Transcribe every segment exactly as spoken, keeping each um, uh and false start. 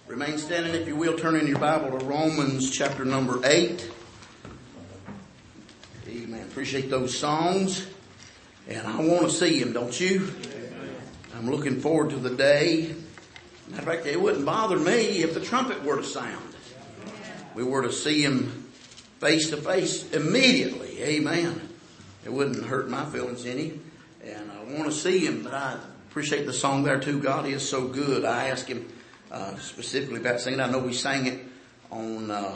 Remain standing, if you will. Turn in your Bible to Romans chapter number eight. Amen. Appreciate those songs. And I want to see him, don't you? I'm looking forward to the day. Matter of fact, it wouldn't bother me if the trumpet were to sound. We were to see him face to face immediately. Amen. It wouldn't hurt my feelings any. And I want to see him, but I appreciate the song there too. God is so good. I asked him uh, specifically about singing. I know we sang it on uh,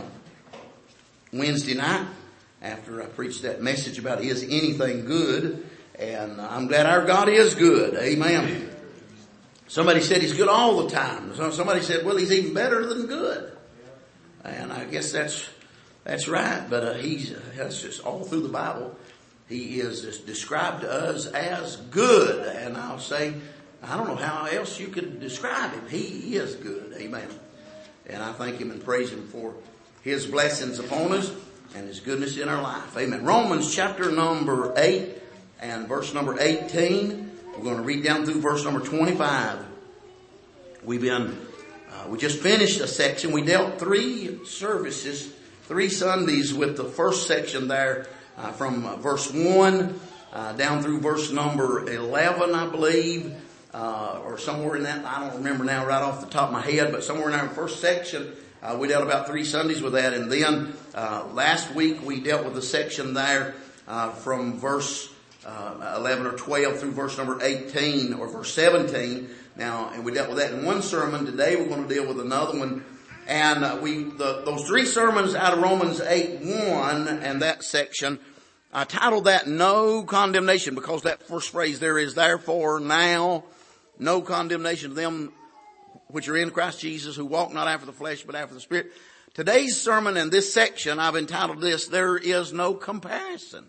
Wednesday night after I preached that message about is anything good. And I'm glad our God is good. Amen. Somebody said he's good all the time. Somebody said, well, he's even better than good. And I guess that's that's right. But uh, he's that's just all through the Bible. He is described to us as good. And I'll say, I don't know how else you could describe him. He is good. Amen. And I thank him and praise him for his blessings upon us and his goodness in our life. Amen. Romans chapter number eight and verse number eighteen. We're going to read down through verse number twenty-five. We've been, uh, we just finished a section. We dealt three services, three Sundays with the first section there. Uh, from uh, verse one uh, down through verse number eleven, I believe, uh, or somewhere in that. I don't remember now right off the top of my head, but somewhere in our first section, uh, we dealt about three Sundays with that. And then uh, last week we dealt with the section there uh, from verse uh, eleven or twelve through verse number eighteen or verse seventeen. Now, and we dealt with that in one sermon. Today we're going to deal with another one. And uh, we, the, those three sermons out of Romans eight one and that section, I titled that No Condemnation, because that first phrase there is therefore now no condemnation to them which are in Christ Jesus, who walk not after the flesh but after the Spirit. Today's sermon in this section I've entitled this, There is no comparison.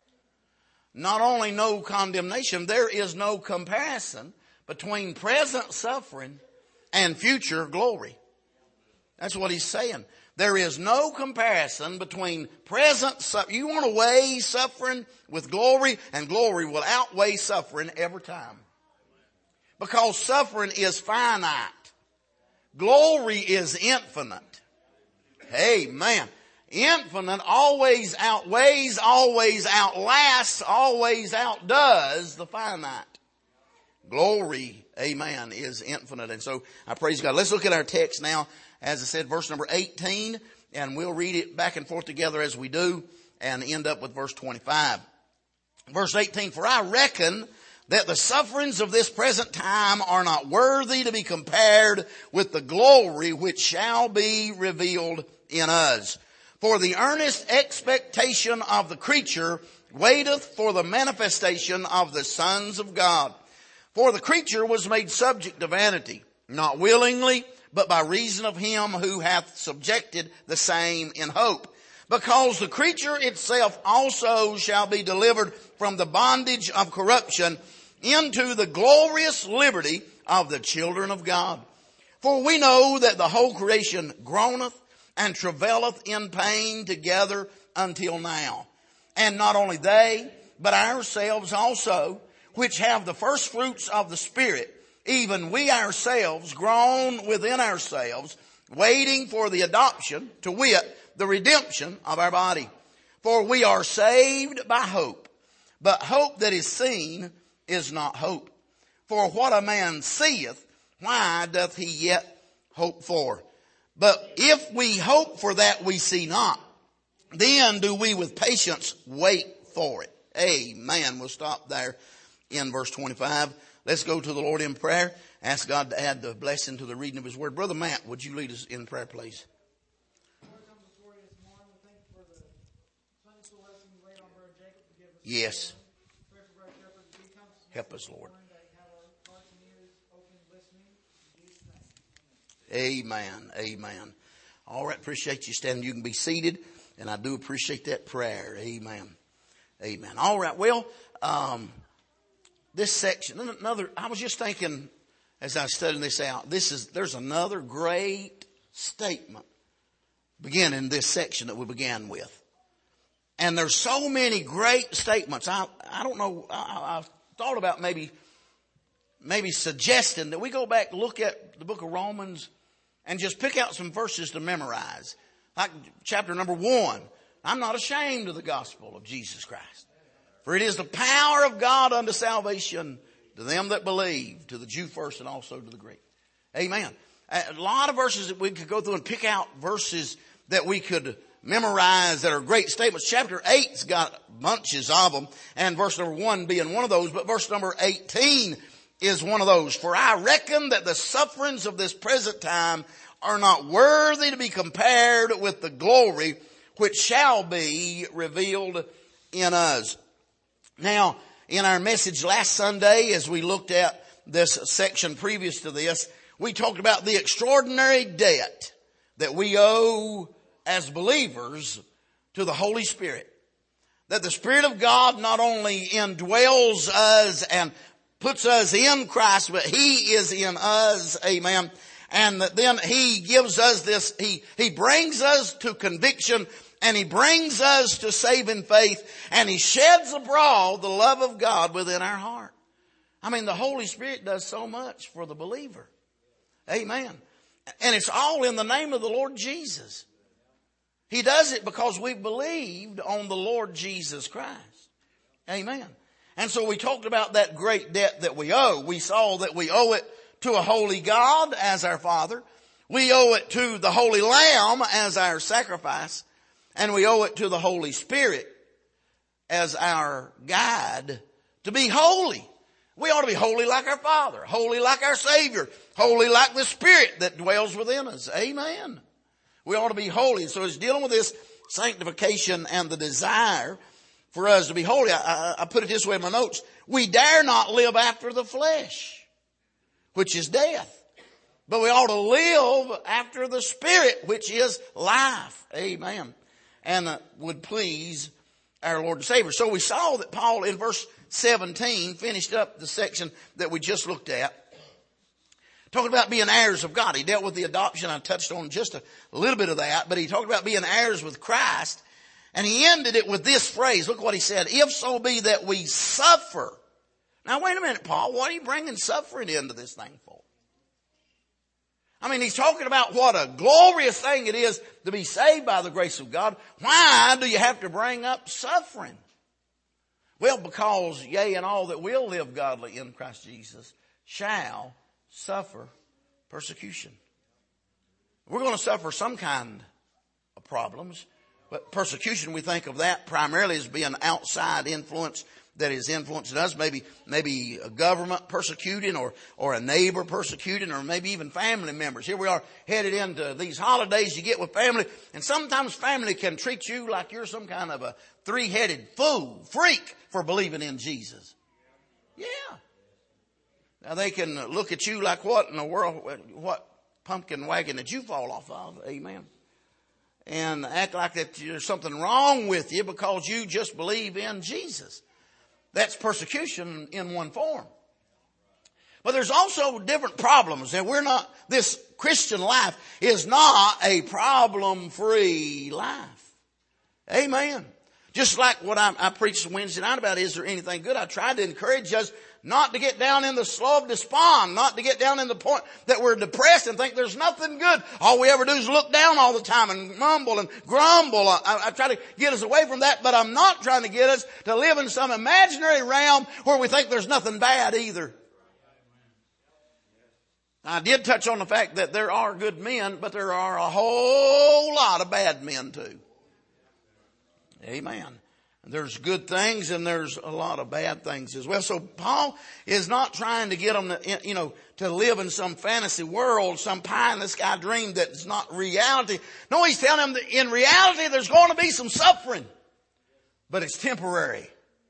Not only no condemnation, there is no comparison between present suffering and future glory. That's what he's saying. There is no comparison between present suffering. You want to weigh suffering with glory, and glory will outweigh suffering every time. Because suffering is finite. Glory is infinite. Amen. Infinite always outweighs, always outlasts, always outdoes the finite. Glory, amen, is infinite. And so I praise God. Let's look at our text now. As I said, verse number eighteen, and we'll read it back and forth together as we do and end up with verse twenty-five. Verse eighteen, for I reckon that the sufferings of this present time are not worthy to be compared with the glory which shall be revealed in us. For the earnest expectation of the creature waiteth for the manifestation of the sons of God. For the creature was made subject to vanity, not willingly, but by reason of him who hath subjected the same in hope. Because the creature itself also shall be delivered from the bondage of corruption into the glorious liberty of the children of God. For we know that the whole creation groaneth and travaileth in pain together until now. And not only they, but ourselves also, which have the first fruits of the Spirit, even we ourselves groan within ourselves, waiting for the adoption, to wit, the redemption of our body. For we are saved by hope. But hope that is seen is not hope. For what a man seeth, why doth he yet hope for? But if we hope for that we see not, then do we with patience wait for it. Amen. We'll stop there in verse twenty-five. Let's go to the Lord in prayer. Ask God to add the blessing to the reading of his word. Brother Matt, would you lead us in prayer, please? Yes. Help us, Lord. Amen. Amen. All right. Appreciate you standing. You can be seated. And I do appreciate that prayer. Amen. Amen. All right. Well, um, this section, another, I was just thinking as I was studying this out, this is, there's another great statement beginning this section that we began with. And there's so many great statements. I, I don't know, I, I've thought about maybe, maybe suggesting that we go back and look at the book of Romans and just pick out some verses to memorize. Like chapter number one. I'm not ashamed of the gospel of Jesus Christ. For it is the power of God unto salvation to them that believe, to the Jew first and also to the Greek. Amen. A lot of verses that we could go through and pick out verses that we could memorize that are great statements. Chapter eight's got bunches of them, and verse number one being one of those, but verse number eighteen is one of those. For I reckon that the sufferings of this present time are not worthy to be compared with the glory which shall be revealed in us. Now, in our message last Sunday, as we looked at this section previous to this, we talked about the extraordinary debt that we owe as believers to the Holy Spirit. That the Spirit of God not only indwells us and puts us in Christ, but He is in us. Amen. And that then He gives us this, He, He brings us to conviction, and He brings us to saving faith, and He sheds abroad the love of God within our heart. I mean, the Holy Spirit does so much for the believer. Amen. And it's all in the name of the Lord Jesus. He does it because we've believed on the Lord Jesus Christ. Amen. And so we talked about that great debt that we owe. We saw that we owe it to a holy God as our Father. We owe it to the Holy Lamb as our sacrifice. And we owe it to the Holy Spirit as our guide to be holy. We ought to be holy like our Father, holy like our Savior, holy like the Spirit that dwells within us. Amen. We ought to be holy. So it's dealing with this sanctification and the desire for us to be holy. I, I, I put it this way in my notes. We dare not live after the flesh, which is death. But we ought to live after the Spirit, which is life. Amen. And uh, would please our Lord and Savior. So we saw that Paul in verse seventeen finished up the section that we just looked at, talking about being heirs of God. He dealt with the adoption. I touched on just a little bit of that, but he talked about being heirs with Christ, and he ended it with this phrase. Look what he said. If so be that we suffer. Now wait a minute, Paul. What are you bringing suffering into this thing for? I mean, he's talking about what a glorious thing it is to be saved by the grace of God. Why do you have to bring up suffering? Well, because yea, and all that will live godly in Christ Jesus shall suffer persecution. We're going to suffer some kind of problems, but persecution, we think of that primarily as being outside influence that is influencing us. Maybe, maybe a government persecuting, or, or a neighbor persecuting, or maybe even family members. Here we are headed into these holidays you get with family, and sometimes family can treat you like you're some kind of a three-headed fool, freak for believing in Jesus. Yeah. Now they can look at you like, what in the world, what pumpkin wagon did you fall off of? Amen. And act like that there's something wrong with you because you just believe in Jesus. That's persecution in one form. But there's also different problems, and we're not, this Christian life is not a problem-free life. Amen. Just like what I, I preached Wednesday night about, is there anything good? I tried to encourage us not to get down in the slough of despond, not to get down in the point that we're depressed and think there's nothing good. All we ever do is look down all the time and mumble and grumble. I, I try to get us away from that, but I'm not trying to get us to live in some imaginary realm where we think there's nothing bad either. I did touch on the fact that there are good men, but there are a whole lot of bad men too. Amen. There's good things and there's a lot of bad things as well. So Paul is not trying to get them to, you know, to live in some fantasy world, some pie in the sky dream that's not reality. No, he's telling them that in reality there's going to be some suffering, but it's temporary.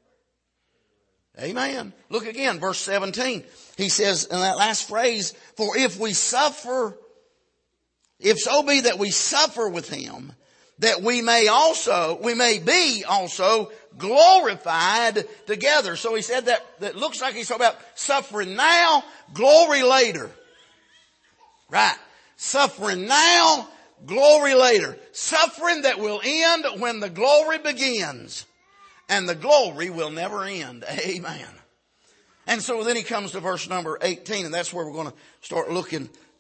Amen. Look again, verse seventeen. He says in that last phrase, for if we suffer, if so be that we suffer with him, that we may also, we may be also glorified together. So he said that, that looks like he's talking about suffering now, glory later. Right. Suffering now, glory later. Suffering that will end when the glory begins. And the glory will never end. Amen. And so then he comes to verse number eighteen, and that's where we're going to start looking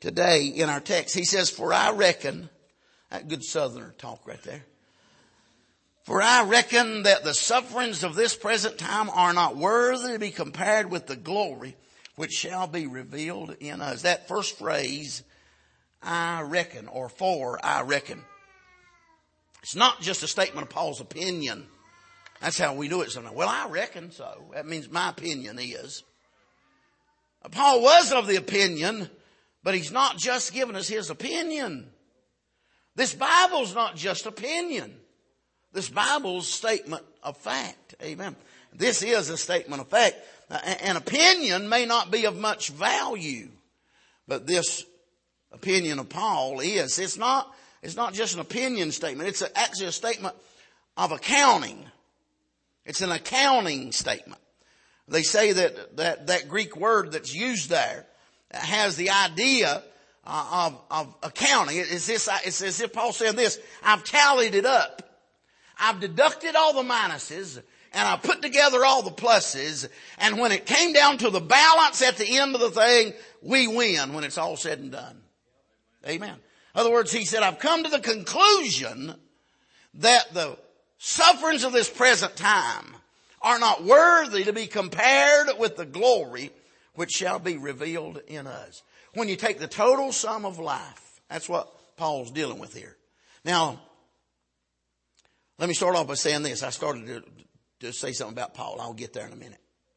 today in our text. He says, for I reckon, that good southerner talk right there. For I reckon that the sufferings of this present time are not worthy to be compared with the glory which shall be revealed in us. That first phrase, I reckon, or for I reckon. It's not just a statement of Paul's opinion. That's how we do it sometimes. Well, I reckon so. That means my opinion is. Paul was of the opinion, but he's not just giving us his opinion. This Bible's not just opinion. This Bible's statement of fact. Amen. This is a statement of fact. An opinion may not be of much value, but this opinion of Paul is. It's not, it's not just an opinion statement. It's actually a statement of accounting. It's an accounting statement. They say that that, that Greek word that's used there has the idea of, of accounting. It's, this, it's as if Paul said this, I've tallied it up. I've deducted all the minuses and I put together all the pluses. And when it came down to the balance at the end of the thing, we win when it's all said and done. Amen. In other words, he said, I've come to the conclusion that the sufferings of this present time are not worthy to be compared with the glory which shall be revealed in us. When you take the total sum of life, that's what Paul's dealing with here. Now, let me start off by saying this. I started to, to say something about Paul. I'll get there in a minute.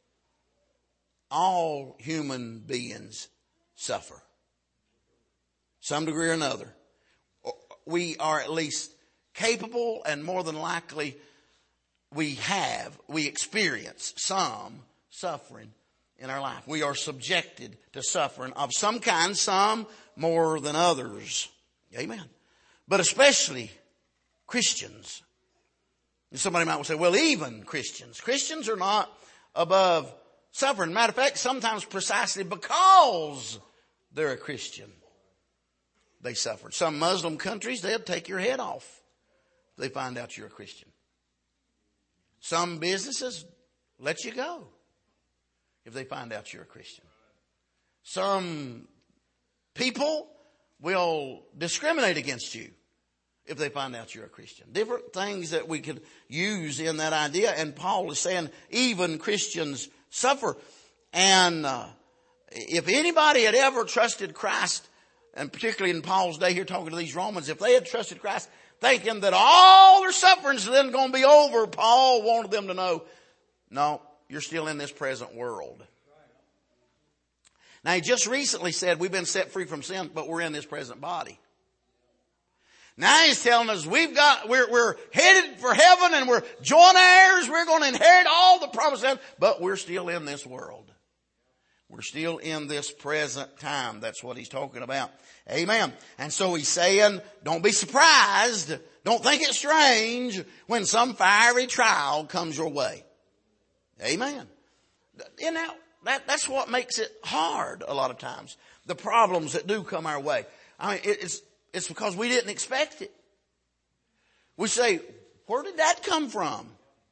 All human beings suffer. Some degree or another. We are at least capable, and more than likely we have, we experience some suffering in our life. We are subjected to suffering of some kind, some more than others. Amen. But especially Christians. And somebody might say, well, even Christians. Christians are not above suffering. Matter of fact, sometimes precisely because they're a Christian, they suffer. Some Muslim countries, they'll take your head off if they find out you're a Christian. Some businesses let you go if they find out you're a Christian. Some people will discriminate against you if they find out you're a Christian. Different things that we could use in that idea. And Paul is saying even Christians suffer. And uh, if anybody had ever trusted Christ, and particularly in Paul's day here talking to these Romans, if they had trusted Christ thinking that all their sufferings are then going to be over, Paul wanted them to know, no, you're still in this present world. Now, he just recently said we've been set free from sin, but we're in this present body. Now he's telling us we've got, we're, we're headed for heaven and we're joint heirs. We're going to inherit all the promised land, but we're still in this world. We're still in this present time. That's what he's talking about. Amen. And so he's saying, don't be surprised. Don't think it's strange when some fiery trial comes your way. Amen. You know, that, that's what makes it hard a lot of times. The problems that do come our way. I mean, it's, it's because we didn't expect it. We say, where did that come from?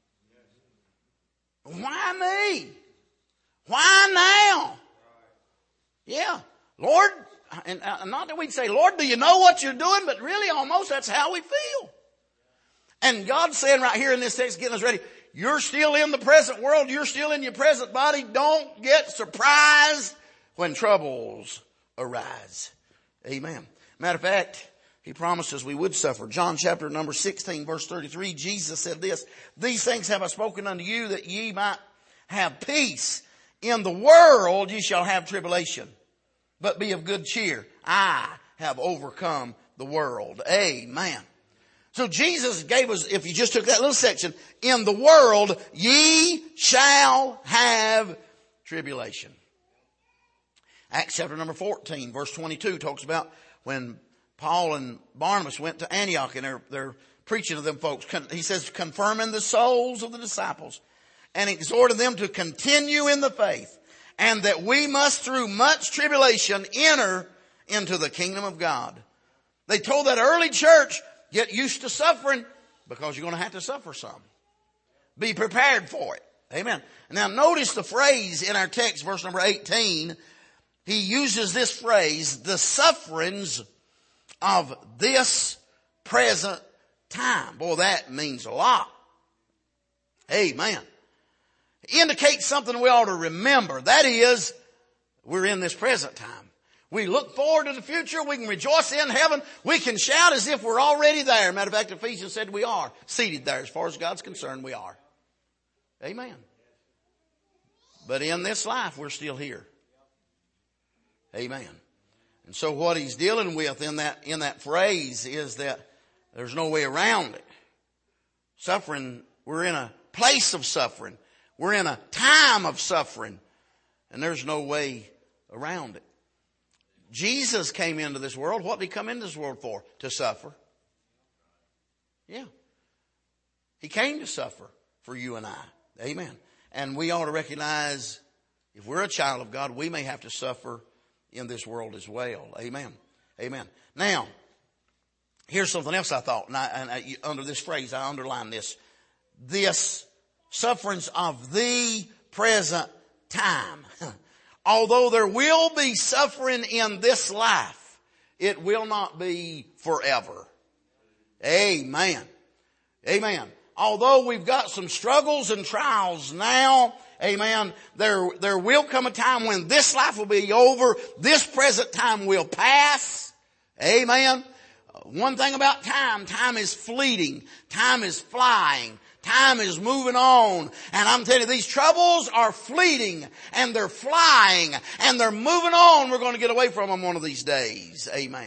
Why me? Why now? Yeah. Lord, and not that we'd say, Lord, do you know what you're doing? But really almost that's how we feel. And God's saying right here in this text, getting us ready, you're still in the present world. You're still in your present body. Don't get surprised when troubles arise. Amen. Matter of fact, he promised us we would suffer. John chapter number sixteen, verse thirty-three, Jesus said this, these things have I spoken unto you that ye might have peace. In the world ye shall have tribulation, but be of good cheer. I have overcome the world. Amen. So Jesus gave us, if you just took that little section, in the world ye shall have tribulation. Acts chapter number fourteen, verse twenty-two talks about when Paul and Barnabas went to Antioch and they're, they're preaching to them folks. He says, confirming the souls of the disciples and exhorting them to continue in the faith, and that we must through much tribulation enter into the kingdom of God. They told that early church, get used to suffering because you're going to have to suffer some. Be prepared for it. Amen. Now notice the phrase in our text, verse number eighteen, he uses this phrase, the sufferings of this present time. Boy, that means a lot. Amen. It indicates something we ought to remember. That is, we're in this present time. We look forward to the future. We can rejoice in heaven. We can shout as if we're already there. Matter of fact, Ephesians said we are seated there. As far as God's concerned, we are. Amen. But in this life, we're still here. Amen. And so what he's dealing with in that, in that phrase is that there's no way around it. Suffering, we're in a place of suffering. We're in a time of suffering. And there's no way around it. Jesus came into this world. What did he come into this world for? To suffer. Yeah. He came to suffer for you and I. Amen. And we ought to recognize if we're a child of God, we may have to suffer in this world as well. Amen. Amen. Now, here's something else I thought, and, I, and I, under this phrase, I underline this. This sufferings of the present time. Although there will be suffering in this life, it will not be forever. Amen. Amen. Although we've got some struggles and trials now, amen, there, there will come a time when this life will be over. This present time will pass. Amen. One thing about time, time is fleeting. Time is flying. Time is moving on. And I'm telling you, these troubles are fleeting and they're flying and they're moving on. We're going to get away from them one of these days. Amen.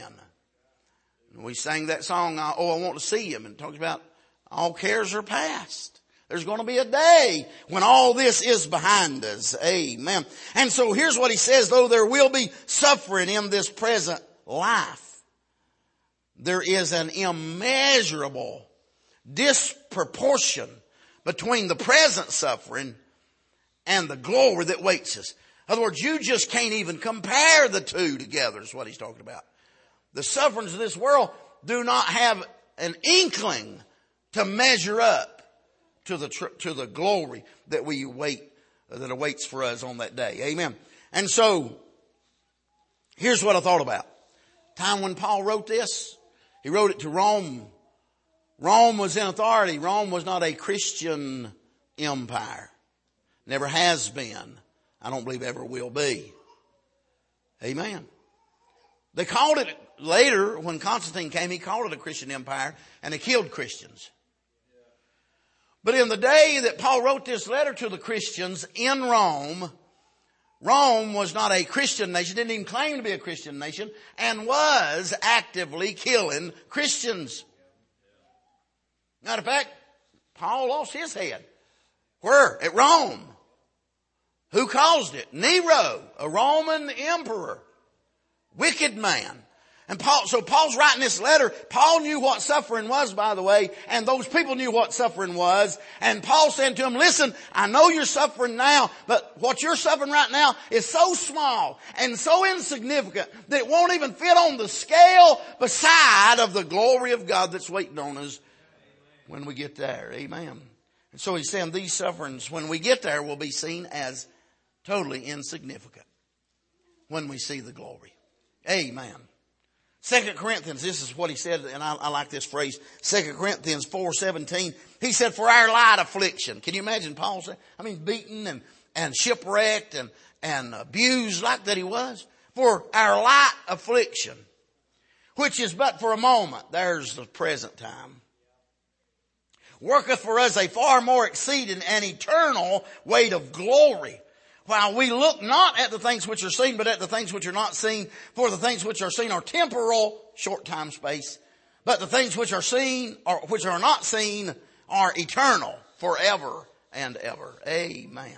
We sang that song, Oh, I Want to See Him, and it talks about all cares are past. There's going to be a day when all this is behind us. Amen. And so here's what he says, though there will be suffering in this present life, there is an immeasurable disproportion between the present suffering and the glory that waits us. In other words, you just can't even compare the two together is what he's talking about. The sufferings of this world do not have an inkling to measure up to the tr- to the glory that we wait uh, that awaits for us on that day. Amen. And so here's what I thought about. Time when Paul wrote this, he wrote it to Rome. Rome was in authority. Rome was not a Christian empire. Never has been. I don't believe ever will be. Amen. They called it later, when Constantine came, he called it a Christian empire, and they killed Christians. But in the day that Paul wrote this letter to the Christians in Rome, Rome was not a Christian nation, didn't even claim to be a Christian nation, and was actively killing Christians. Matter of fact, Paul lost his head. Where? At Rome. Who caused it? Nero, a Roman emperor. Wicked man. And Paul, so Paul's writing this letter. Paul knew what suffering was, by the way, and those people knew what suffering was. And Paul said to them, listen, I know you're suffering now, but what you're suffering right now is so small and so insignificant that it won't even fit on the scale beside of the glory of God that's waiting on us when we get there. Amen. And so he's saying these sufferings, when we get there, will be seen as totally insignificant when we see the glory. Amen. Second Corinthians, this is what he said, and I, I like this phrase, Second Corinthians four seventeen. He said, for our light affliction. Can you imagine Paul saying, I mean, beaten and, and shipwrecked and, and abused like that he was? For our light affliction, which is but for a moment. There's the present time. Worketh for us a far more exceeding and eternal weight of glory. While we look not at the things which are seen, but at the things which are not seen. For the things which are seen are temporal, short time space. But the things which are seen, or which are not seen, are eternal, forever and ever. Amen.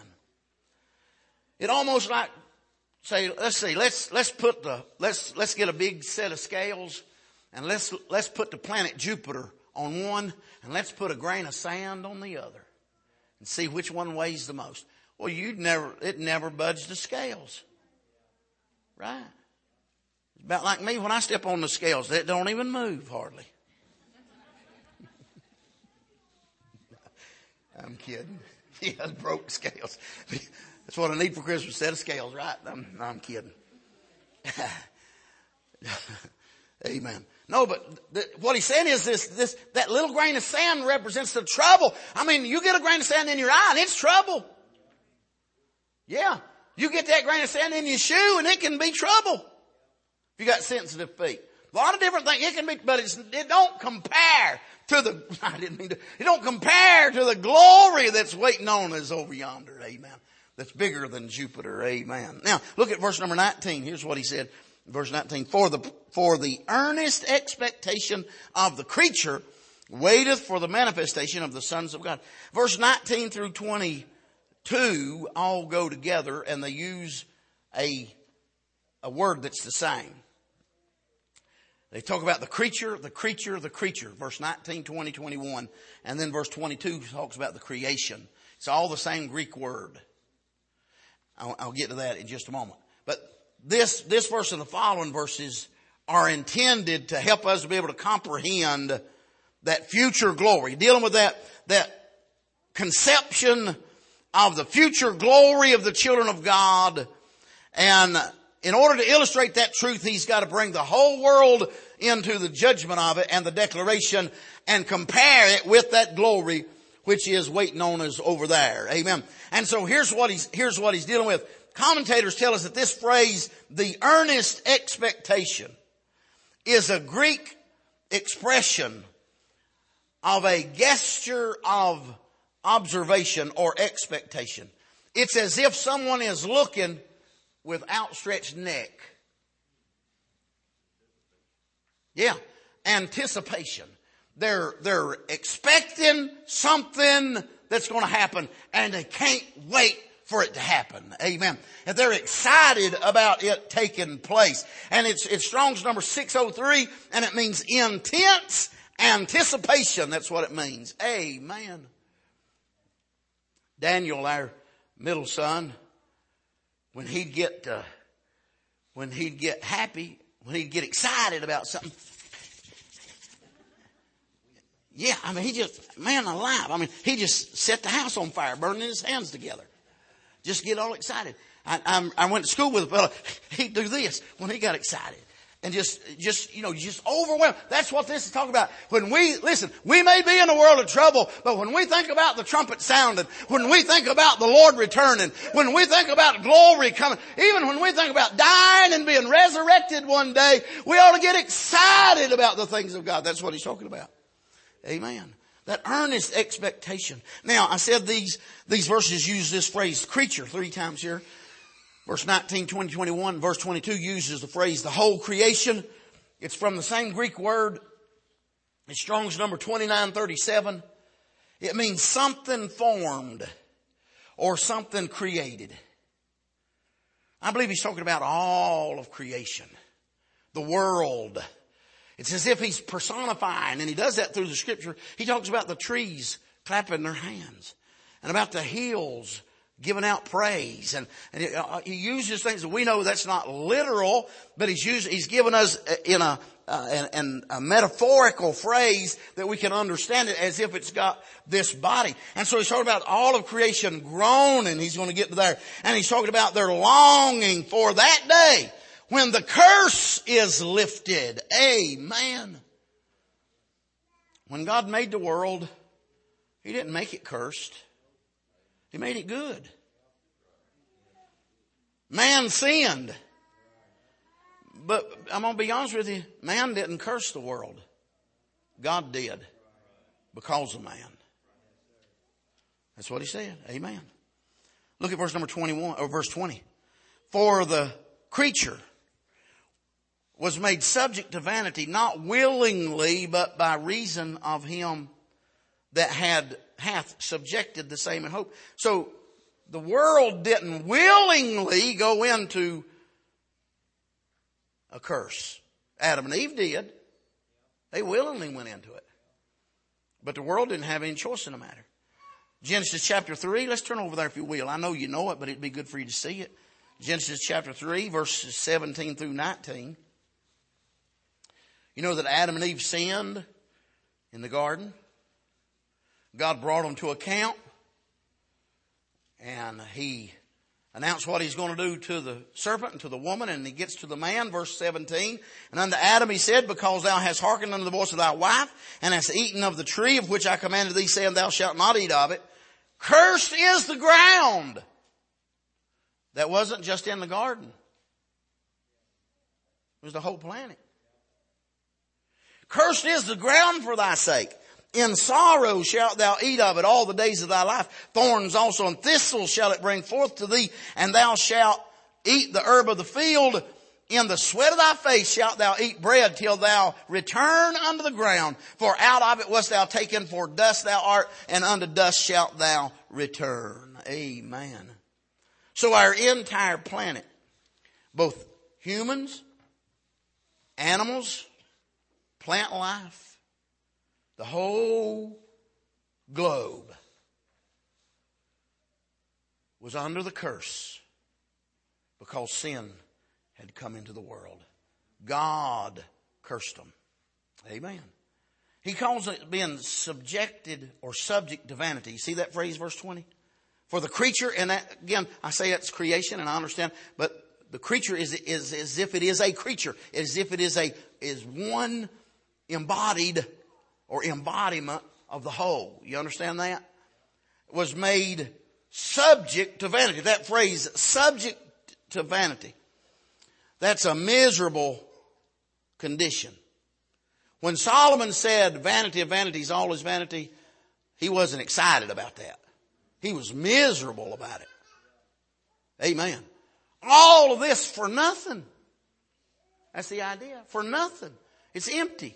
It almost like, say, let's see, let's, let's put the, let's, let's get a big set of scales and let's, let's put the planet Jupiter on one and let's put a grain of sand on the other and see which one weighs the most. Well, you'd never, it never budged the scales. Right. It's about like me when I step on the scales. They don't even move hardly. I'm kidding. Yeah, broke scales. That's what I need for Christmas, a set of scales, right? I'm, I'm kidding. Amen. No, but th- what he's saying is this, this, that little grain of sand represents the trouble. I mean, you get a grain of sand in your eye and it's trouble. Yeah. You get that grain of sand in your shoe and it can be trouble. If you got sensitive feet. A lot of different things. It can be, but it's, it don't compare to the, I didn't mean to, it don't compare to the glory that's waiting on us over yonder. Amen. That's bigger than Jupiter. Amen. Now, look at verse number nineteen. Here's what he said. Verse nineteen. For the, for the earnest expectation of the creature waiteth for the manifestation of the sons of God. Verse nineteen through twenty-two all go together and they use a, a word that's the same. They talk about the creature, the creature, the creature. Verse nineteen, twenty, twenty-one. And then verse twenty-two talks about the creation. It's all the same Greek word. I'll, I'll get to that in just a moment. But this, this verse and the following verses are intended to help us to be able to comprehend that future glory. Dealing with that, that conception of the future glory of the children of God. And in order to illustrate that truth, he's got to bring the whole world into the judgment of it and the declaration and compare it with that glory which is waiting on us over there. Amen. And so here's what he's, here's what he's dealing with. Commentators tell us that this phrase, the earnest expectation, is a Greek expression of a gesture of observation or expectation. It's as if someone is looking with outstretched neck. Yeah. Anticipation. They're, they're expecting something that's going to happen and they can't wait for it to happen. Amen. And they're excited about it taking place. And it's, it's Strong's number six oh three and it means intense anticipation. That's what it means. Amen. Daniel, our middle son, when he'd get, uh, when he'd get happy, when he'd get excited about something. Yeah, I mean, he just, man alive. I mean, he just set the house on fire, burning his hands together. Just get all excited. I, I, I went to school with a fellow. He'd do this when he got excited. And just, just, you know, just overwhelmed. That's what this is talking about. When we, listen, we may be in a world of trouble, but when we think about the trumpet sounding, when we think about the Lord returning, when we think about glory coming, even when we think about dying and being resurrected one day, we ought to get excited about the things of God. That's what he's talking about. Amen. That earnest expectation. Now, I said these, these verses use this phrase, creature, three times here. Verse nineteen, twenty, twenty-one, verse twenty-two uses the phrase, the whole creation. It's from the same Greek word. It's Strong's number twenty-nine thirty-seven. It means something formed or something created. I believe he's talking about all of creation. The world. It's as if he's personifying, and he does that through the scripture. He talks about the trees clapping their hands and about the hills giving out praise. And, and he, uh, he uses things that we know that's not literal, but he's used, he's given us in a, uh, in, in a metaphorical phrase that we can understand it as if it's got this body. And so he's talking about all of creation groaning. He's going to get to there. And he's talking about their longing for that day when the curse is lifted. Amen. When God made the world, he didn't make it cursed. He made it good. Man sinned. But I'm going to be honest with you. Man didn't curse the world. God did. Because of man. That's what he said. Amen. Look at verse number twenty-one, or verse twenty. For the creature was made subject to vanity, not willingly, but by reason of him that had hath subjected the same in hope. So the world didn't willingly go into a curse. Adam and Eve did. They willingly went into it. But the world didn't have any choice in the matter. Genesis chapter three, let's turn over there if you will. I know you know it, but it'd be good for you to see it. Genesis chapter three, verses seventeen through nineteen. You know that Adam and Eve sinned in the garden. God brought them to account. And he announce what he's going to do to the serpent and to the woman, and he gets to the man, verse seventeen. And unto Adam he said, because thou hast hearkened unto the voice of thy wife, and hast eaten of the tree of which I commanded thee, saying, thou shalt not eat of it, cursed is the ground. That wasn't just in the garden. It was the whole planet. Cursed is the ground for thy sake. In sorrow shalt thou eat of it all the days of thy life. Thorns also and thistles shall it bring forth to thee, and thou shalt eat the herb of the field. In the sweat of thy face shalt thou eat bread till thou return unto the ground. For out of it wast thou taken, for dust thou art, and unto dust shalt thou return. Amen. So our entire planet, both humans, animals, plant life, the whole globe was under the curse because sin had come into the world. God cursed them. Amen. He calls it being subjected or subject to vanity. You see that phrase, verse twenty? For the creature, and that, again, I say it's creation, and I understand, but the creature is, is as if it is a creature, as if it is a is one embodied or embodiment of the whole. You understand that? Was made subject to vanity. That phrase, subject to vanity. That's a miserable condition. When Solomon said, vanity of vanities, all is vanity, he wasn't excited about that. He was miserable about it. Amen. All of this for nothing. That's the idea. For nothing. It's empty.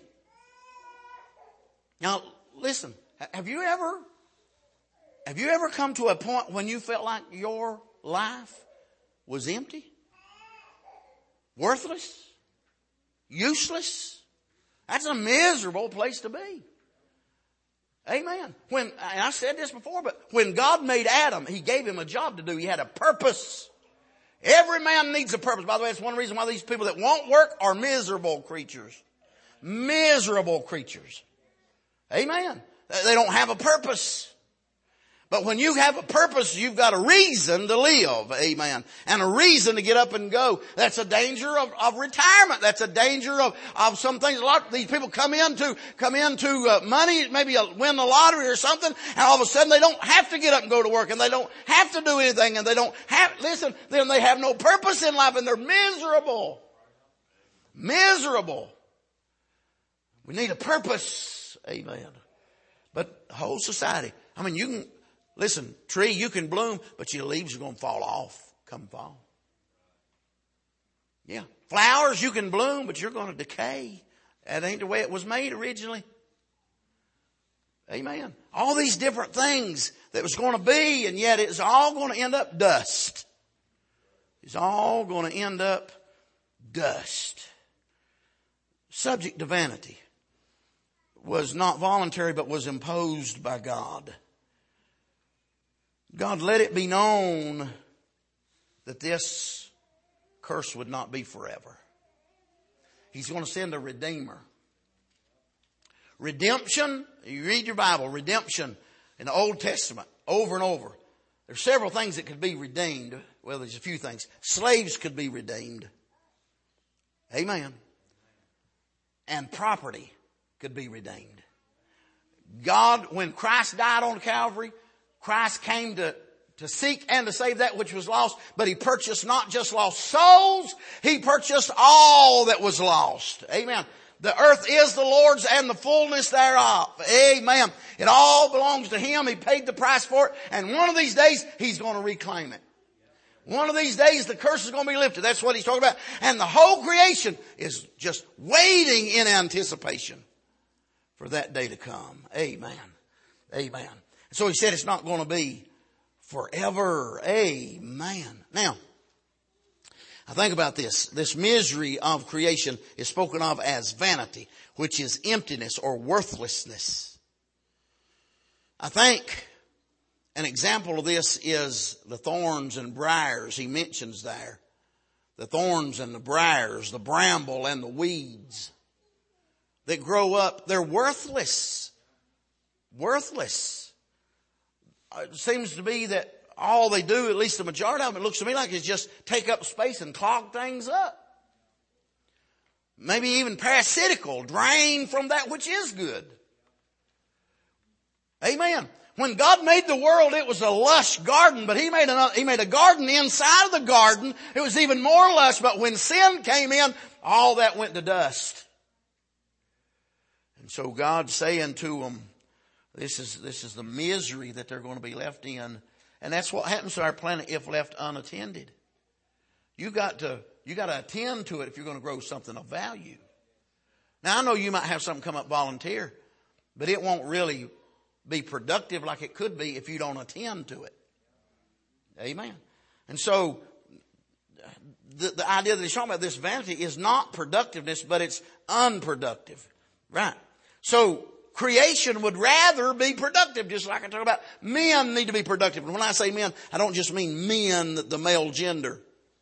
Now, listen. Have you ever, have you ever come to a point when you felt like your life was empty? Worthless? Useless? That's a miserable place to be. Amen. When, and I said this before, but when God made Adam, He gave him a job to do. He had a purpose. Every man needs a purpose. By the way, that's one reason why these people that won't work are miserable creatures. Miserable creatures. Amen. They don't have a purpose. But when you have a purpose, you've got a reason to live. Amen. And a reason to get up and go. That's a danger of, of retirement. That's a danger of, of some things. A lot of these people come into, come into uh, money, maybe a, win the lottery or something, and all of a sudden they don't have to get up and go to work, and they don't have to do anything, and they don't have, listen, then they have no purpose in life, and they're miserable. Miserable. We need a purpose. Amen. But the whole society, I mean, you can, listen, tree, you can bloom, but your leaves are going to fall off come fall. Yeah. Flowers, you can bloom, but you're going to decay. That ain't the way it was made originally. Amen. All these different things that was going to be, and yet it's all going to end up dust. It's all going to end up dust. Subject to vanity. Was not voluntary, but was imposed by God. God, let it be known that this curse would not be forever. He's going to send a redeemer. Redemption, you read your Bible, redemption in the Old Testament over and over. There's several things that could be redeemed. Well, there's a few things. Slaves could be redeemed. Amen. And property could be redeemed. God, when Christ died on Calvary, Christ came to, to seek and to save that which was lost, but He purchased not just lost souls, He purchased all that was lost. Amen. The earth is the Lord's and the fullness thereof. Amen. It all belongs to Him. He paid the price for it, and one of these days He's going to reclaim it. One of these days the curse is going to be lifted. That's what He's talking about. And the whole creation is just waiting in anticipation for that day to come. Amen. Amen. So He said it's not going to be forever. Amen. Now, I think about this. This misery of creation is spoken of as vanity, which is emptiness or worthlessness. I think an example of this is the thorns and briars He mentions there. The thorns and the briars, the bramble and the weeds that grow up, they're worthless. Worthless. It seems to be that all they do, at least the majority of them, it looks to me like, is just take up space and clog things up. Maybe even parasitical, drain from that which is good. Amen. When God made the world, it was a lush garden, but He made another, He made a garden inside of the garden. It was even more lush, but when sin came in, all that went to dust. And so God's saying to them, this is, this is the misery that they're going to be left in. And that's what happens to our planet if left unattended. You got to, you got to attend to it if you're going to grow something of value. Now I know you might have something come up volunteer, but it won't really be productive like it could be if you don't attend to it. Amen. And so the, the idea that he's talking about, this vanity, is not productiveness, but it's unproductive. Right. So creation would rather be productive, just like I talk about. Men need to be productive. And when I say men, I don't just mean men, the male gender.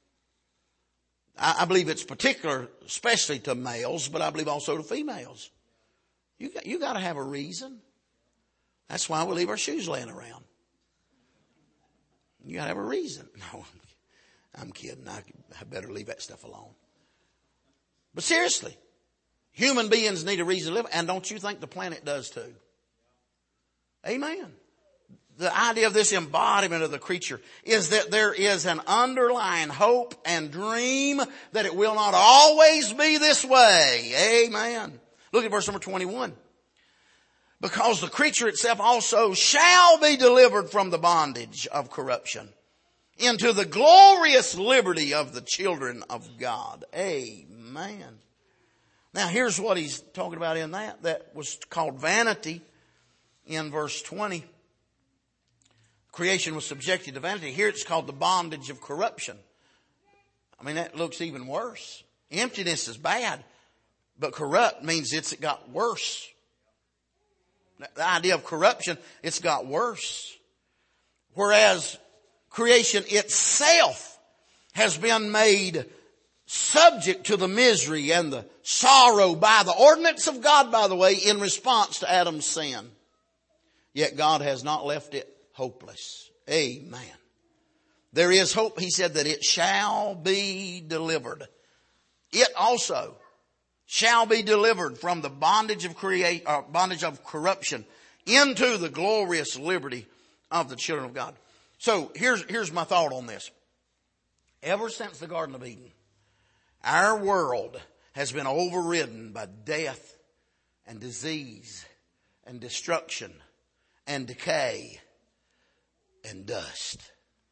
I, I believe it's particular, especially to males, but I believe also to females. You got, you got to have a reason. That's why we leave our shoes laying around. You got to have a reason. No, I'm kidding. I, I better leave that stuff alone. But seriously, human beings need a reason to live. And don't you think the planet does too? Amen. The idea of this embodiment of the creature is that there is an underlying hope and dream that it will not always be this way. Amen. Look at verse number twenty-one. Because the creature itself also shall be delivered from the bondage of corruption into the glorious liberty of the children of God. Amen. Now here's what he's talking about in that. That was called vanity in verse twenty. Creation was subjected to vanity. Here it's called the bondage of corruption. I mean, that looks even worse. Emptiness is bad, but corrupt means it's got worse. The idea of corruption, it's got worse. Whereas creation itself has been made subject to the misery and the sorrow by the ordinance of God, by the way, in response to Adam's sin. Yet God has not left it hopeless. Amen. There is hope. He said that it shall be delivered. It also shall be delivered from the bondage of create, uh, bondage of corruption into the glorious liberty of the children of God. So here's, here's my thought on this. Ever since the Garden of Eden, our world has been overridden by death and disease and destruction and decay and dust.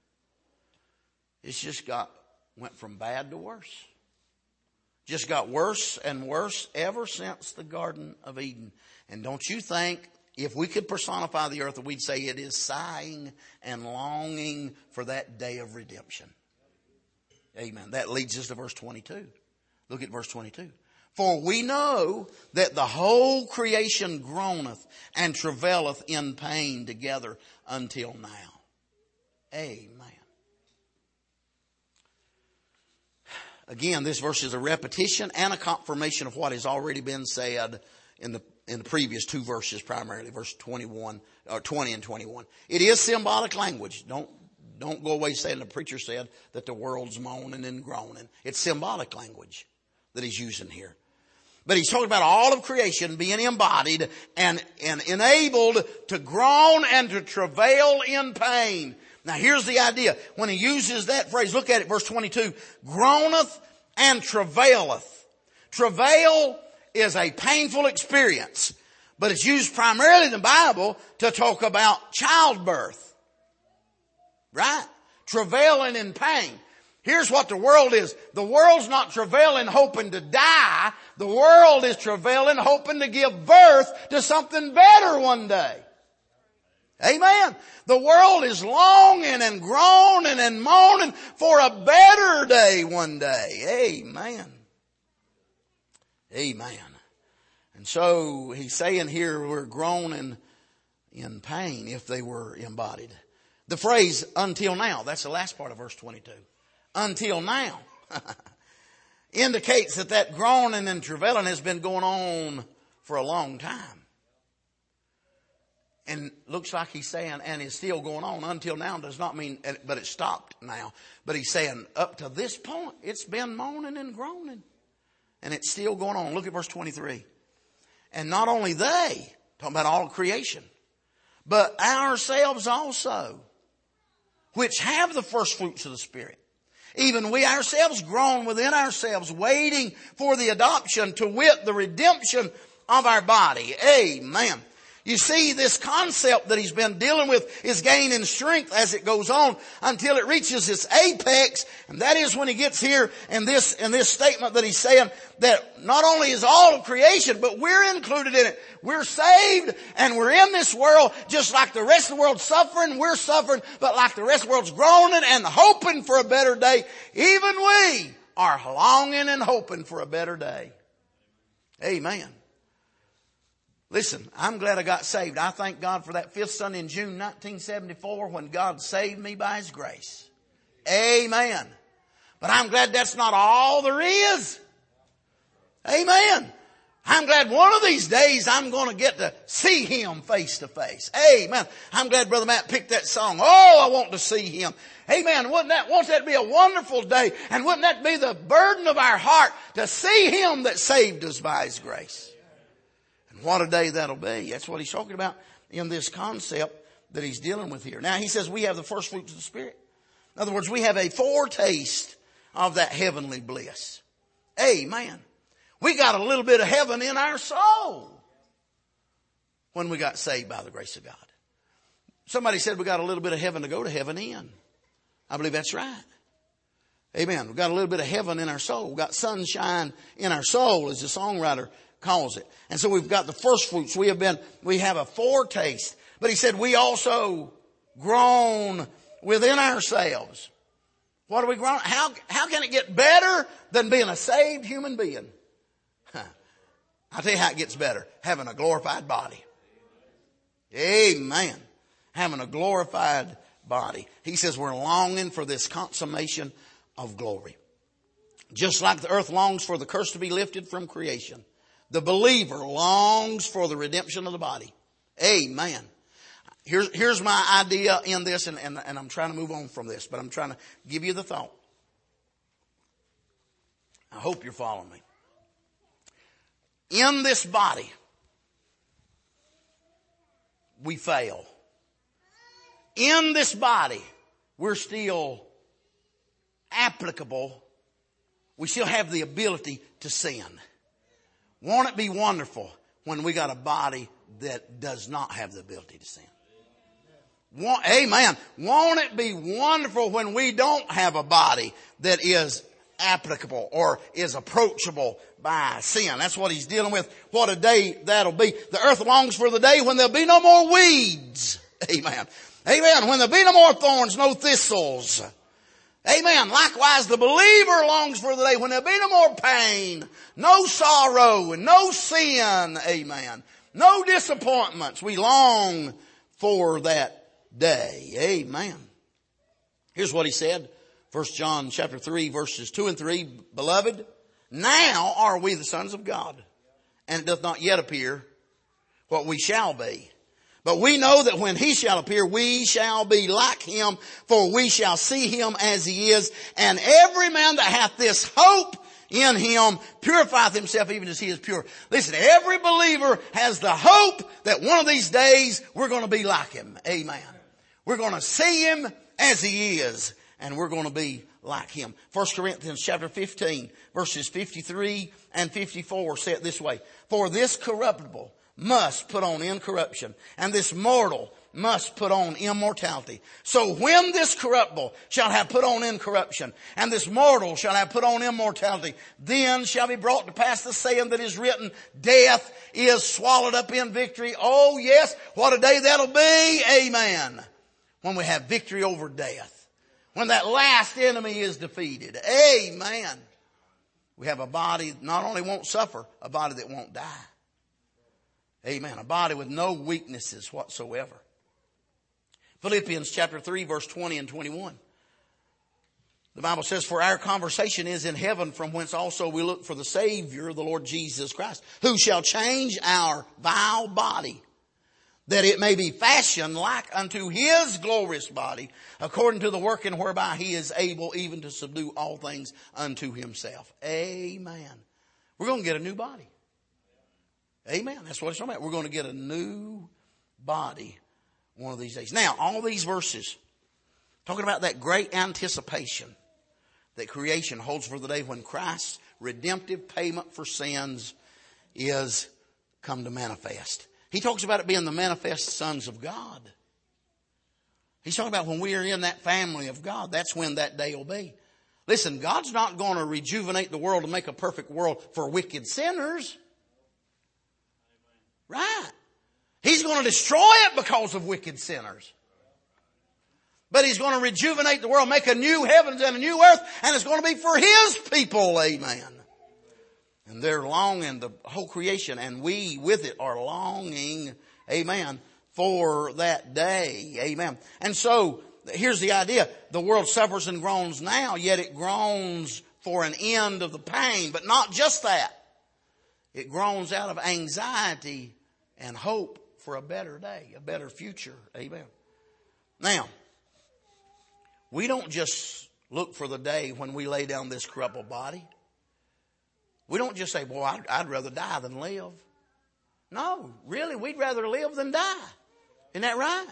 It's just got, went from bad to worse. Just got worse and worse ever since the Garden of Eden. And don't you think, if we could personify the earth, we'd say it is sighing and longing for that day of redemption. Amen. That leads us to verse twenty-two. Look at verse twenty-two. For we know that the whole creation groaneth and travaileth in pain together until now. Amen. Again, this verse is a repetition and a confirmation of what has already been said in the in the previous two verses, primarily verse twenty-one or twenty and twenty-one. It is symbolic language. Don't don't go away saying the preacher said that the world's moaning and groaning. It's symbolic language that he's using here. But he's talking about all of creation being embodied and, and enabled to groan and to travail in pain. Now here's the idea. When he uses that phrase, look at it, verse twenty-two. Groaneth and travaileth. Travail is a painful experience, but it's used primarily in the Bible to talk about childbirth. Right? Travailing in pain. Here's what the world is. The world's not travailing hoping to die. The world is travailing hoping to give birth to something better one day. Amen. The world is longing and groaning and moaning for a better day one day. Amen. Amen. And so he's saying here we're groaning in pain if they were embodied. The phrase until now, that's the last part of verse twenty-two. Until now indicates that that groaning and travailing has been going on for a long time. And looks like he's saying, and is still going on until now, does not mean, but it stopped now. But he's saying up to this point, it's been moaning and groaning. And it's still going on. Look at verse twenty-three. And not only they, talking about all creation, but ourselves also, which have the first fruits of the Spirit. Even we ourselves groan within ourselves, waiting for the adoption, to wit, the redemption of our body. Amen. You see, this concept that he's been dealing with is gaining strength as it goes on until it reaches its apex. And that is when he gets here in this, in this statement that he's saying that not only is all of creation, but we're included in it. We're saved and we're in this world just like the rest of the world's suffering. We're suffering, but like the rest of the world's groaning and hoping for a better day. Even we are longing and hoping for a better day. Amen. Listen, I'm glad I got saved. I thank God for that fifth Sunday in June nineteen seventy-four when God saved me by His grace. Amen. But I'm glad that's not all there is. Amen. I'm glad one of these days I'm going to get to see Him face to face. Amen. I'm glad Brother Matt picked that song. Oh, I want to see Him. Amen. Wouldn't that, won't that be a wonderful day? And wouldn't that be the burden of our heart to see Him that saved us by His grace? What a day that'll be. That's what he's talking about in this concept that he's dealing with here. Now he says we have the first fruits of the Spirit. In other words, we have a foretaste of that heavenly bliss. Amen. We got a little bit of heaven in our soul when we got saved by the grace of God. Somebody said we got a little bit of heaven to go to heaven in. I believe that's right. Amen. We've got a little bit of heaven in our soul. We've got sunshine in our soul, as the songwriter calls it. And so we've got the first fruits. We have been, we have a foretaste. But he said we also groan within ourselves. What are we groaning? How, how can it get better than being a saved human being? Huh. I'll tell you how it gets better. Having a glorified body. Amen. Having a glorified body. He says we're longing for this consummation of glory. Just like the earth longs for the curse to be lifted from creation, the believer longs for the redemption of the body. Amen. Here's, here's my idea in this, and, and, and I'm trying to move on from this, but I'm trying to give you the thought. I hope you're following me. In this body, we fail. In this body, we're still applicable. We still have the ability to sin. Won't it be wonderful when we got a body that does not have the ability to sin? Won't, amen. Won't it be wonderful when we don't have a body that is applicable or is approachable by sin? That's what he's dealing with. What a day that'll be. The earth longs for the day when there'll be no more weeds. Amen. Amen. When there'll be no more thorns, no thistles. Amen. Likewise, the believer longs for the day when there'll be no more pain, no sorrow, and no sin. Amen. No disappointments. We long for that day. Amen. Here's what he said. First John chapter three, verses two and three. Beloved, now are we the sons of God, and it doth not yet appear what we shall be. But we know that when He shall appear, we shall be like Him, for we shall see Him as He is. And every man that hath this hope in Him purifieth himself even as He is pure. Listen, every believer has the hope that one of these days we're going to be like Him. Amen. We're going to see Him as He is, and we're going to be like Him. First Corinthians chapter fifteen, verses fifty-three and fifty-four say it this way. For this corruptible must put on incorruption, and this mortal must put on immortality. So when this corruptible shall have put on incorruption, and this mortal shall have put on immortality, then shall be brought to pass the saying that is written, death is swallowed up in victory. Oh yes, what a day that'll be. Amen. When we have victory over death. When that last enemy is defeated. Amen. We have a body that not only won't suffer, a body that won't die. Amen. A body with no weaknesses whatsoever. Philippians chapter three, verse twenty and twenty-one. The Bible says, for our conversation is in heaven, from whence also we look for the Savior, the Lord Jesus Christ, who shall change our vile body, that it may be fashioned like unto his glorious body, according to the working whereby he is able even to subdue all things unto himself. Amen. We're going to get a new body. Amen. That's what it's talking about. We're going to get a new body one of these days. Now, all these verses talking about that great anticipation that creation holds for the day when Christ's redemptive payment for sins is come to manifest. He talks about it being the manifest sons of God. He's talking about when we are in that family of God, that's when that day will be. Listen, God's not going to rejuvenate the world and make a perfect world for wicked sinners. Right. He's going to destroy it because of wicked sinners. But he's going to rejuvenate the world, make a new heavens and a new earth, and it's going to be for his people. Amen. And they're longing, the whole creation, and we with it are longing, amen, for that day. Amen. And so, here's the idea. The world suffers and groans now, yet it groans for an end of the pain. But not just that. It groans out of anxiety and hope for a better day, a better future. Amen. Now, we don't just look for the day when we lay down this corruptible body. We don't just say, boy, I'd, I'd rather die than live. No, really, we'd rather live than die. Isn't that right?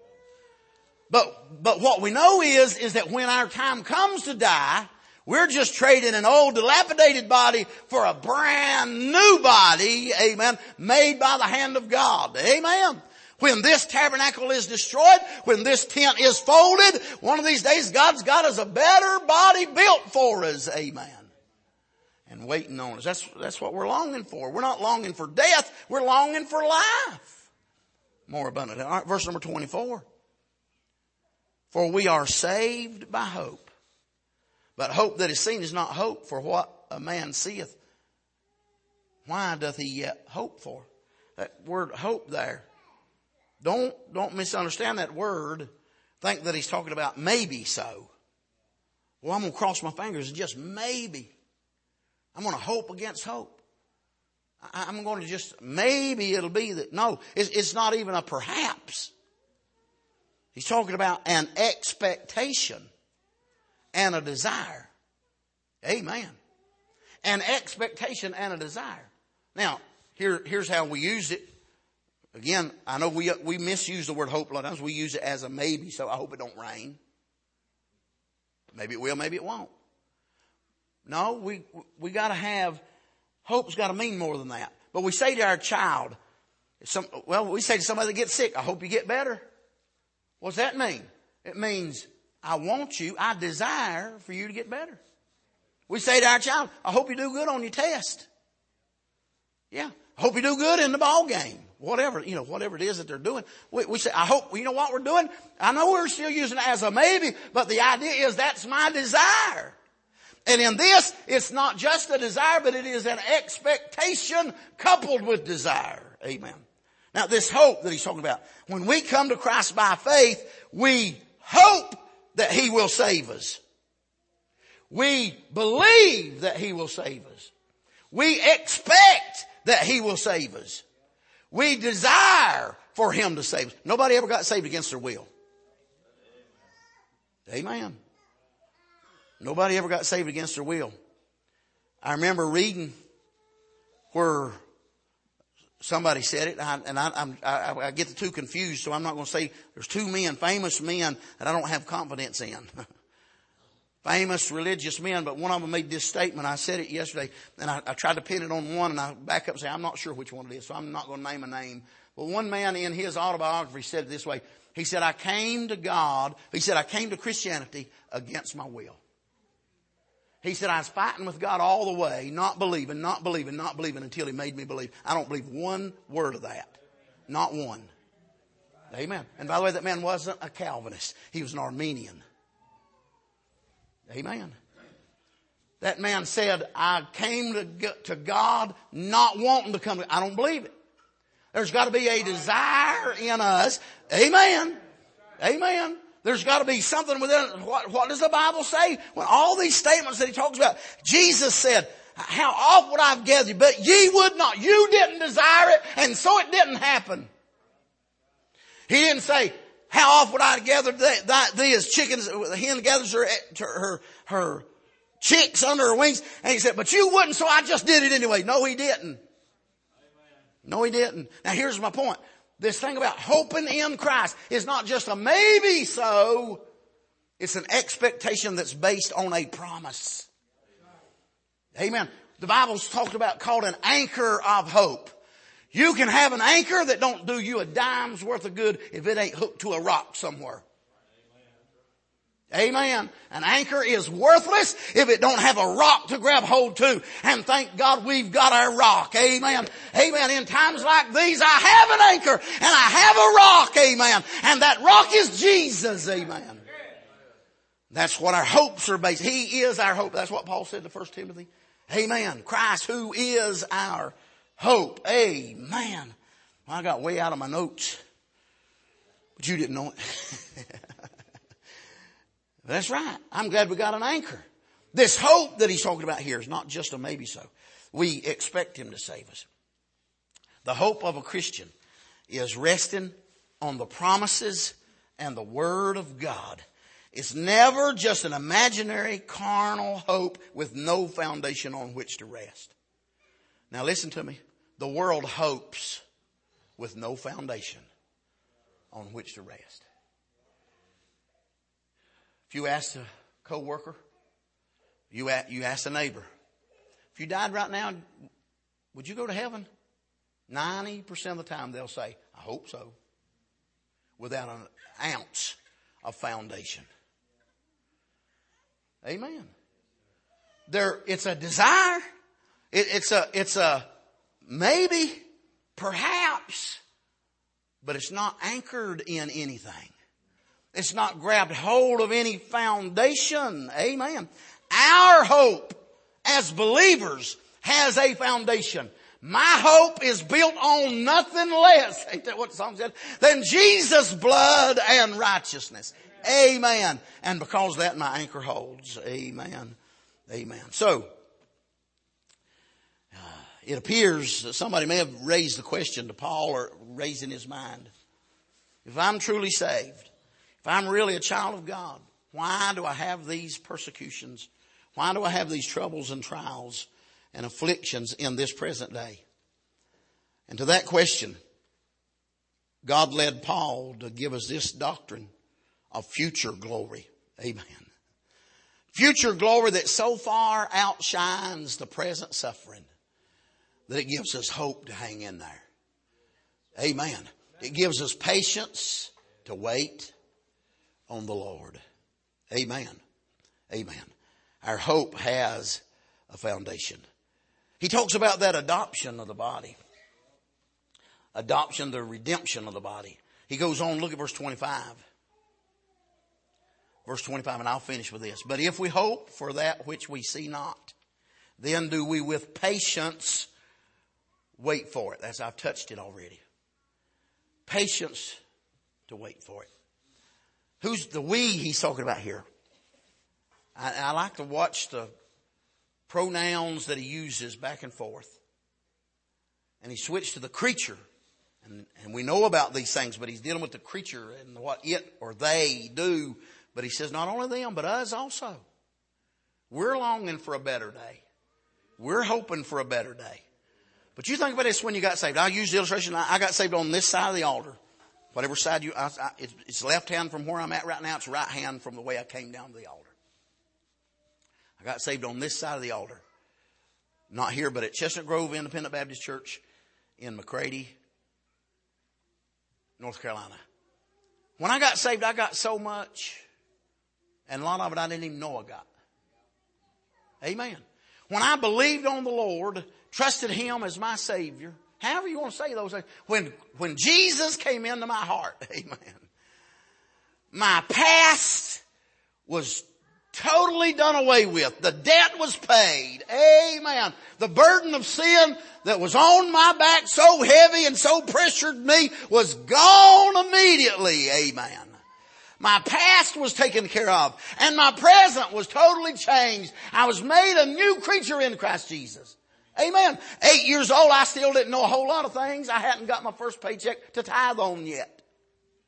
But, but what we know is, is that when our time comes to die, we're just trading an old dilapidated body for a brand new body, amen, made by the hand of God. Amen. When this tabernacle is destroyed, when this tent is folded, one of these days God's got us a better body built for us. Amen. And waiting on us. That's, that's what we're longing for. We're not longing for death. We're longing for life. More abundant. All right, verse number twenty-four. For we are saved by hope. But hope that is seen is not hope for what a man seeth. Why doth he yet hope for? That word hope there. Don't, don't misunderstand that word. Think that he's talking about maybe so. Well, I'm going to cross my fingers and just maybe. I'm going to hope against hope. I'm going to just, maybe it'll be that. No, it's, it's not even a perhaps. He's talking about an expectation and a desire. Amen. An expectation and a desire. Now, here, here's how we use it. Again, I know we, we misuse the word hope a lot of times. We use it as a maybe, so I hope it don't rain. Maybe it will, maybe it won't. No, we, we gotta have, hope's gotta mean more than that. But we say to our child, some, well, we say to somebody that gets sick, I hope you get better. What's that mean? It means, I want you, I desire for you to get better. We say to our child, I hope you do good on your test. Yeah. I hope you do good in the ball game. Whatever, you know, whatever it is that they're doing. We, we say, I hope, you know what we're doing? I know we're still using it as a maybe, but the idea is that's my desire. And in this, it's not just a desire, but it is an expectation coupled with desire. Amen. Now, this hope that he's talking about, when we come to Christ by faith, we hope that he will save us. We believe that he will save us. We expect that he will save us. We desire for him to save us. Nobody ever got saved against their will. Amen. Nobody ever got saved against their will. I remember reading where somebody said it, and I, and I, I'm, I, I get the two confused, so I'm not going to say there's two men, famous men, that I don't have confidence in. Famous religious men, but one of them made this statement. I said it yesterday, and I, I tried to pin it on one, and I back up and say, I'm not sure which one it is, so I'm not going to name a name. But one man in his autobiography said it this way. He said, I came to God, he said, I came to Christianity against my will. He said, I was fighting with God all the way, not believing, not believing, not believing until he made me believe. I don't believe one word of that. Not one. Amen. And by the way, that man wasn't a Calvinist. He was an Arminian. Amen. That man said, I came to, to God not wanting to come to, I don't believe it. There's got to be a desire in us. Amen. Amen. There's got to be something within it. What, what does the Bible say? When all these statements that he talks about, Jesus said, how oft would I have gathered you, but ye would not. You didn't desire it, and so it didn't happen. He didn't say, how oft would I gather thee as chickens, the hen gathers her, her, her chicks under her wings. And he said, but you wouldn't, so I just did it anyway. No, he didn't. No, he didn't. Now here's my point. This thing about hoping in Christ is not just a maybe so. It's an expectation that's based on a promise. Amen. The Bible's talked about called an anchor of hope. You can have an anchor that don't do you a dime's worth of good if it ain't hooked to a rock somewhere. Amen. An anchor is worthless if it don't have a rock to grab hold to. And thank God we've got our rock. Amen. Amen. In times like these, I have an anchor and I have a rock. Amen. And that rock is Jesus. Amen. That's what our hopes are based. He is our hope. That's what Paul said to First Timothy. Amen. Christ, who is our hope. Amen. Well, I got way out of my notes, but you didn't know it. That's right. I'm glad we got an anchor. This hope that he's talking about here is not just a maybe so. We expect him to save us. The hope of a Christian is resting on the promises and the Word of God. It's never just an imaginary carnal hope with no foundation on which to rest. Now listen to me. The world hopes with no foundation on which to rest. If you ask a co-worker, you ask, you ask a neighbor, if you died right now, would you go to heaven? ninety percent of the time they'll say, I hope so. Without an ounce of foundation. Amen. There, it's a desire. It, it's a, it's a maybe, perhaps, but it's not anchored in anything. It's not grabbed hold of any foundation. Amen. Our hope as believers has a foundation. My hope is built on nothing less, ain't that what the song said, than Jesus' blood and righteousness. Amen. And because of that, my anchor holds. Amen. Amen. So, uh, it appears that somebody may have raised the question to Paul or raised in his mind. If I'm truly saved, if I'm really a child of God, why do I have these persecutions? Why do I have these troubles and trials and afflictions in this present day? And to that question, God led Paul to give us this doctrine of future glory. Amen. Future glory that so far outshines the present suffering that it gives us hope to hang in there. Amen. It gives us patience to wait on the Lord. Amen. Amen. Our hope has a foundation. He talks about that adoption of the body. Adoption, the redemption of the body. He goes on, look at verse twenty-five. Verse twenty-five, and I'll finish with this. But if we hope for that which we see not, then do we with patience wait for it. That's, I've touched it already. Patience to wait for it. Who's the we he's talking about here? I, I like to watch the pronouns that he uses back and forth. And he switched to the creature. And, and we know about these things, but he's dealing with the creature and what it or they do. But he says not only them, but us also. We're longing for a better day. We're hoping for a better day. But you think about this when you got saved. I'll use the illustration. I got saved on this side of the altar. Whatever side you, I, I, it's, it's left hand from where I'm at right now. It's right hand from the way I came down to the altar. I got saved on this side of the altar. Not here, but at Chestnut Grove Independent Baptist Church in McCready, North Carolina. When I got saved, I got so much. And a lot of it I didn't even know I got. Amen. When I believed on the Lord, trusted Him as my Savior, however you want to say those things, when, when Jesus came into my heart, amen, my past was totally done away with. The debt was paid. Amen. The burden of sin that was on my back so heavy and so pressured me was gone immediately. Amen. My past was taken care of and my present was totally changed. I was made a new creature in Christ Jesus. Amen. Eight years old, I still didn't know a whole lot of things. I hadn't got my first paycheck to tithe on yet.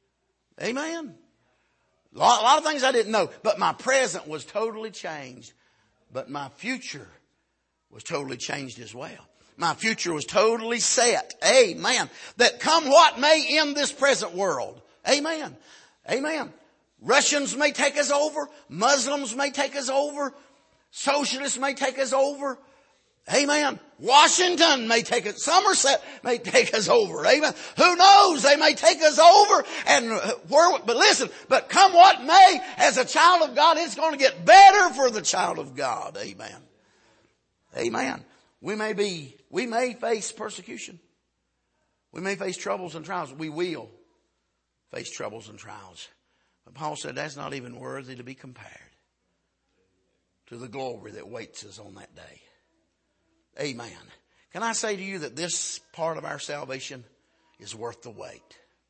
Amen. A lot, a lot of things I didn't know, but my present was totally changed. But my future was totally changed as well. My future was totally set. Amen. That come what may in this present world. Amen. Amen. Russians may take us over. Muslims may take us over. Socialists may take us over. Amen. Washington may take us. Somerset may take us over. Amen. Who knows? They may take us over. And where? But listen. But come what may, as a child of God, it's going to get better for the child of God. Amen. Amen. We may be. We may face persecution. We may face troubles and trials. We will face troubles and trials. But Paul said that's not even worthy to be compared to the glory that waits us on that day. Amen. Can I say to you that this part of our salvation is worth the wait?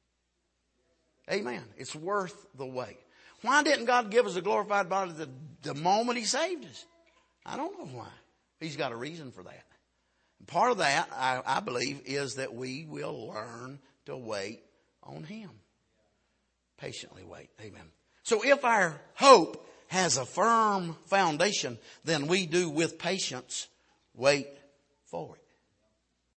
Amen. It's worth the wait. Why didn't God give us a glorified body the, the moment He saved us? I don't know why. He's got a reason for that. And part of that, I, I believe, is that we will learn to wait on Him. Patiently wait. Amen. So if our hope has a firm foundation, then we do with patience wait for it.